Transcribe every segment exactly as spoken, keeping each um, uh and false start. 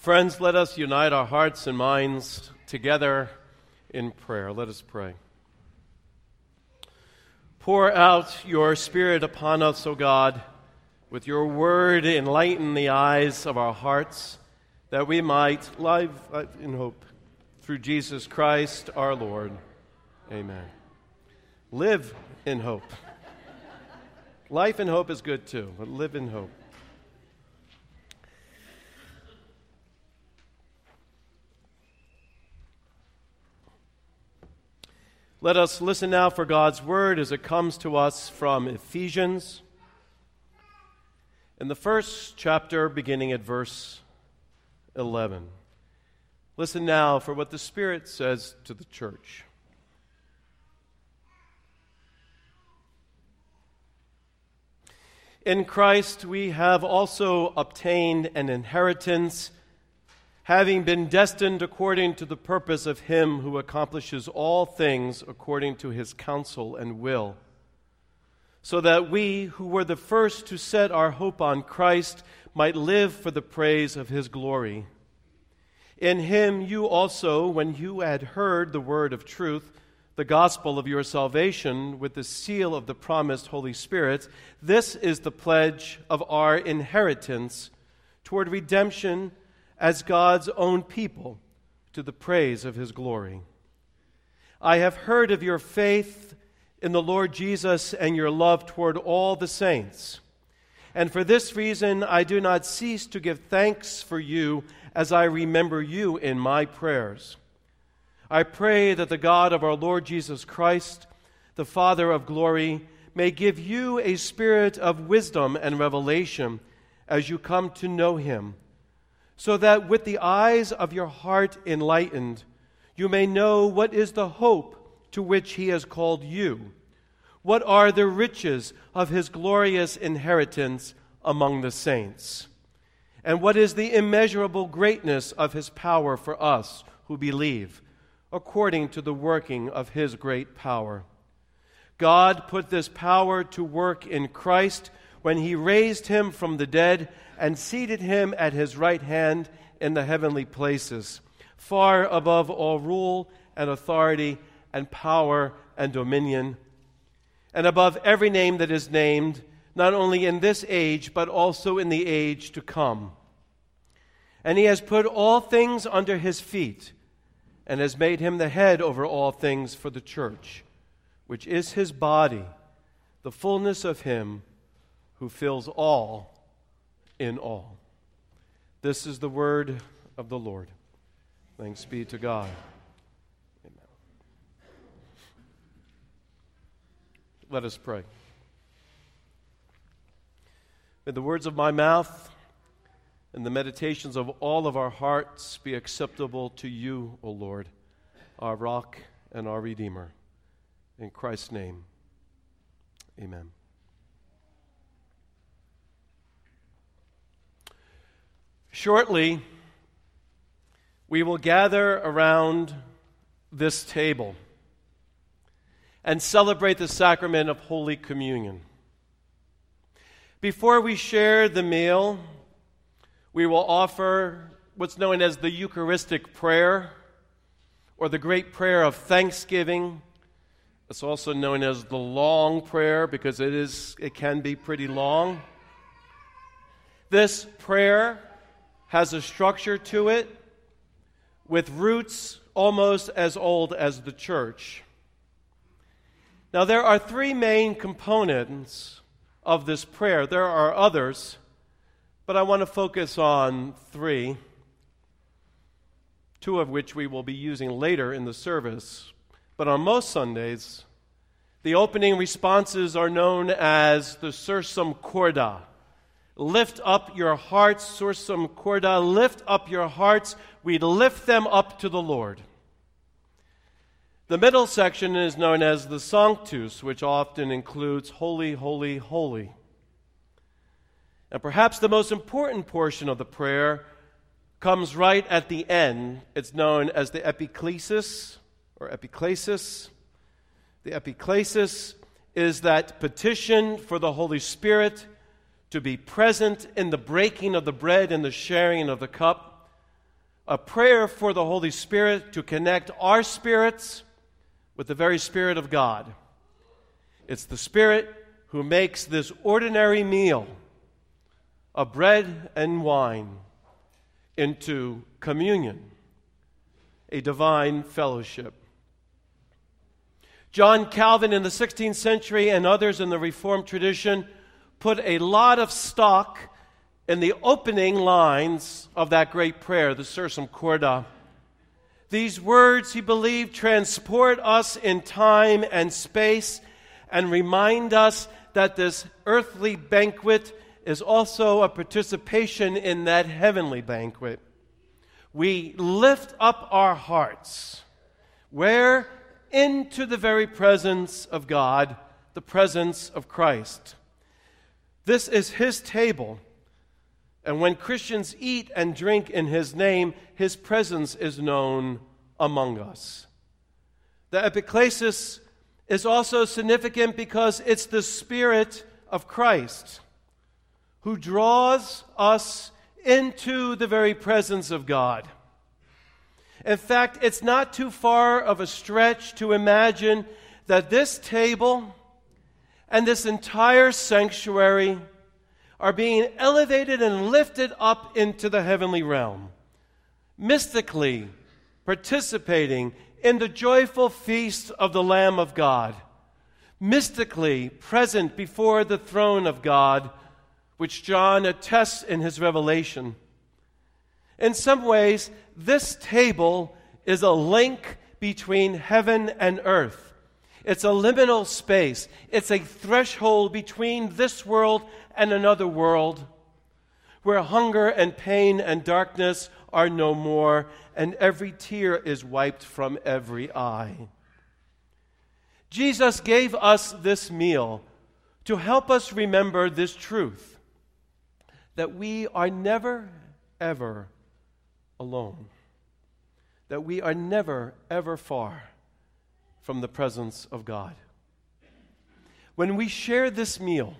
Friends, let us unite our hearts and minds together in prayer. Let us pray. Pour out your Spirit upon us, O God. With your word, enlighten the eyes of our hearts, that we might live in hope through Jesus Christ our Lord. Amen. Live in hope. Life in hope is good too, but live in hope. Let us listen now for God's word as it comes to us from Ephesians, in the first chapter, beginning at verse eleven. Listen now for what the Spirit says to the church. In Christ we have also obtained an inheritance, having been destined according to the purpose of Him who accomplishes all things according to His counsel and will, so that we, who were the first to set our hope on Christ, might live for the praise of His glory. In Him you also, when you had heard the word of truth, the gospel of your salvation, with the seal of the promised Holy Spirit, this is the pledge of our inheritance toward redemption as God's own people, to the praise of His glory. I have heard of your faith in the Lord Jesus and your love toward all the saints. And for this reason I do not cease to give thanks for you as I remember you in my prayers. I pray that the God of our Lord Jesus Christ, the Father of glory, may give you a spirit of wisdom and revelation as you come to know Him, so that with the eyes of your heart enlightened, you may know what is the hope to which He has called you, what are the riches of His glorious inheritance among the saints, and what is the immeasurable greatness of His power for us who believe, according to the working of His great power. God put this power to work in Christ when He raised Him from the dead and seated Him at His right hand in the heavenly places, far above all rule and authority and power and dominion, and above every name that is named, not only in this age, but also in the age to come. And He has put all things under His feet, and has made Him the head over all things for the church, which is His body, the fullness of Him who fills all in all. This is the word of the Lord. Thanks be to God. Amen. Let us pray. May the words of my mouth and the meditations of all of our hearts be acceptable to you, O Lord, our rock and our Redeemer. In Christ's name, amen. Shortly, we will gather around this table and celebrate the sacrament of Holy Communion. Before we share the meal, we will offer what's known as the Eucharistic prayer, or the great prayer of thanksgiving. It's also known as the long prayer because it is it can be pretty long. This prayer has a structure to it with roots almost as old as the church. Now, there are three main components of this prayer. There are others, but I want to focus on three, two of which we will be using later in the service. But on most Sundays, the opening responses are known as the Sursum Corda. Lift up your hearts, Sursum Corda, lift up your hearts. We lift them up to the Lord. The middle section is known as the Sanctus, which often includes Holy, Holy, Holy. And perhaps the most important portion of the prayer comes right at the end. It's known as the Epiklesis, or Epiklesis. The Epiklesis is that petition for the Holy Spirit to be present in the breaking of the bread and the sharing of the cup, a prayer for the Holy Spirit to connect our spirits with the very Spirit of God. It's the Spirit who makes this ordinary meal of bread and wine into communion, a divine fellowship. John Calvin in the sixteenth century and others in the Reformed tradition put a lot of stock in the opening lines of that great prayer, the Sursum Corda. These words, he believed, transport us in time and space and remind us that this earthly banquet is also a participation in that heavenly banquet. We lift up our hearts. Where? Into the very presence of God, the presence of Christ. This is his table. And when Christians eat and drink in his name, his presence is known among us. The epiclesis is also significant because it's the Spirit of Christ who draws us into the very presence of God. In fact, it's not too far of a stretch to imagine that this table and this entire sanctuary are being elevated and lifted up into the heavenly realm, mystically participating in the joyful feast of the Lamb of God, mystically present before the throne of God, which John attests in his revelation. In some ways, this table is a link between heaven and earth. It's a liminal space. It's a threshold between this world and another world, where hunger and pain and darkness are no more, and every tear is wiped from every eye. Jesus gave us this meal to help us remember this truth, that we are never, ever alone, that we are never, ever far from the presence of God. When we share this meal,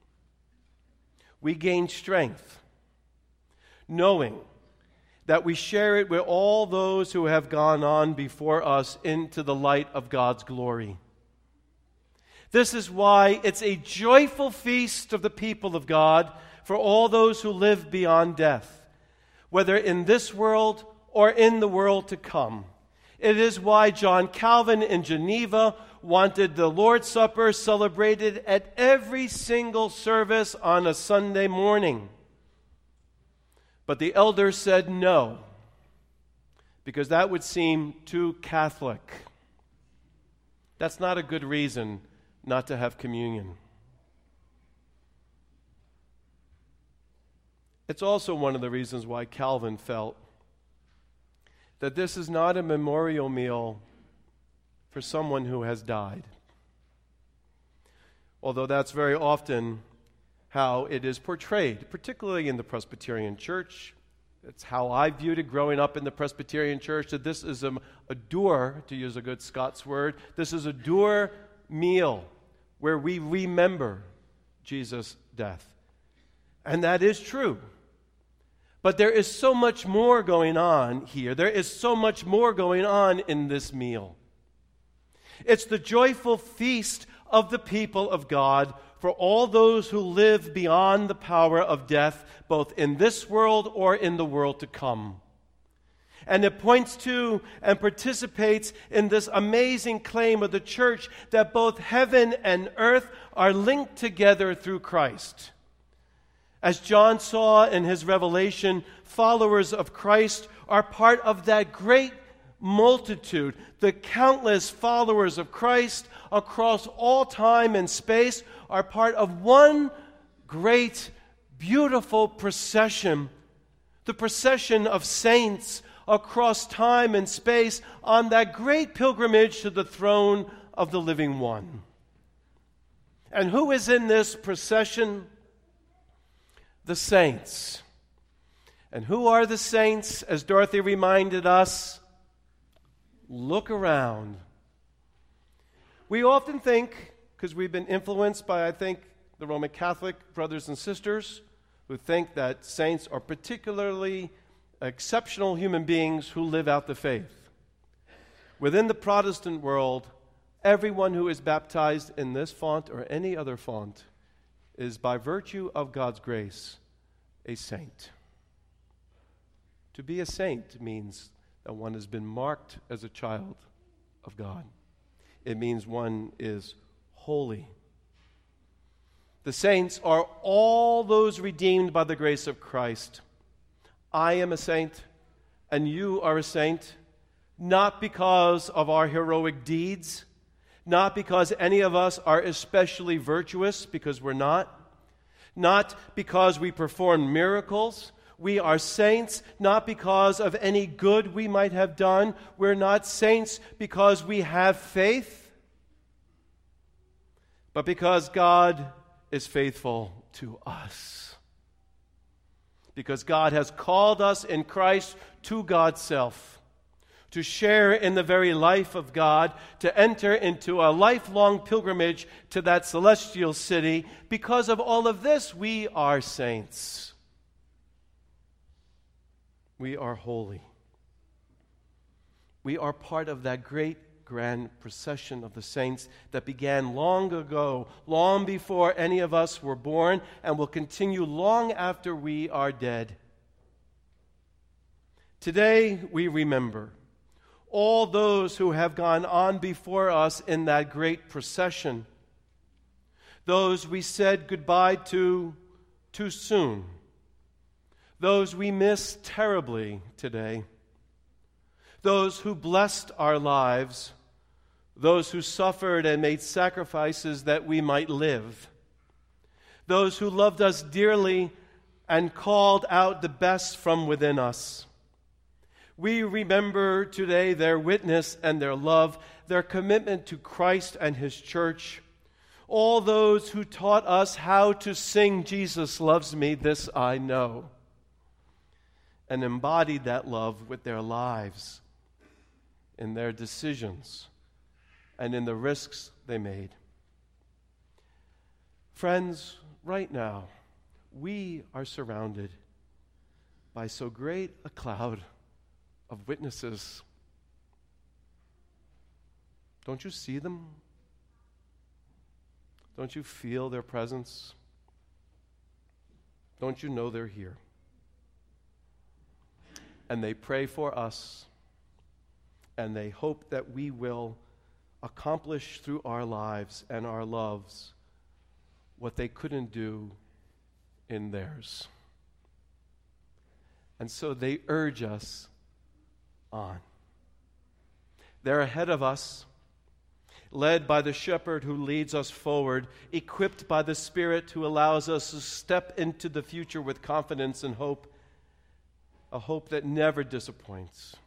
we gain strength, knowing that we share it with all those who have gone on before us into the light of God's glory. This is why it's a joyful feast of the people of God for all those who live beyond death, whether in this world or in the world to come. It is why John Calvin in Geneva wanted the Lord's Supper celebrated at every single service on a Sunday morning. But the elders said no, because that would seem too Catholic. That's not a good reason not to have communion. It's also one of the reasons why Calvin felt that this is not a memorial meal for someone who has died. Although that's very often how it is portrayed, particularly in the Presbyterian Church. It's how I viewed it growing up in the Presbyterian Church, that this is a, a dour, to use a good Scots word, this is a dour meal where we remember Jesus' death. And that is true. But there is so much more going on here. There is so much more going on in this meal. It's the joyful feast of the people of God for all those who live beyond the power of death, both in this world or in the world to come. And it points to and participates in this amazing claim of the church that both heaven and earth are linked together through Christ. As John saw in his revelation, followers of Christ are part of that great multitude, the countless followers of Christ across all time and space are part of one great, beautiful procession, the procession of saints across time and space on that great pilgrimage to the throne of the living one. And who is in this procession? The saints. And who are the saints? As Dorothy reminded us, look around. We often think, because we've been influenced by, I think, the Roman Catholic brothers and sisters, who think that saints are particularly exceptional human beings who live out the faith. Within the Protestant world, everyone who is baptized in this font or any other font is, by virtue of God's grace, a saint. To be a saint means that one has been marked as a child of God. It means one is holy. The saints are all those redeemed by the grace of Christ. I am a saint, and you are a saint, not because of our heroic deeds, not because any of us are especially virtuous, because we're not, not because we perform miracles. We are saints not because of any good we might have done. We're not saints because we have faith, but because God is faithful to us. Because God has called us in Christ to God's self, to share in the very life of God, to enter into a lifelong pilgrimage to that celestial city. Because of all of this, we are saints. We are holy. We are part of that great grand procession of the saints that began long ago, long before any of us were born, and will continue long after we are dead. Today we remember all those who have gone on before us in that great procession, those we said goodbye to too soon, those we miss terribly today, those who blessed our lives, those who suffered and made sacrifices that we might live, those who loved us dearly and called out the best from within us. We remember today their witness and their love, their commitment to Christ and His church, all those who taught us how to sing "Jesus loves me, this I know," and embodied that love with their lives, in their decisions, and in the risks they made. Friends, right now, we are surrounded by so great a cloud of witnesses. Don't you see them? Don't you feel their presence? Don't you know they're here? And they pray for us, and they hope that we will accomplish through our lives and our loves what they couldn't do in theirs. And so they urge us on. They're ahead of us, led by the shepherd who leads us forward, equipped by the Spirit who allows us to step into the future with confidence and hope, a hope that never disappoints.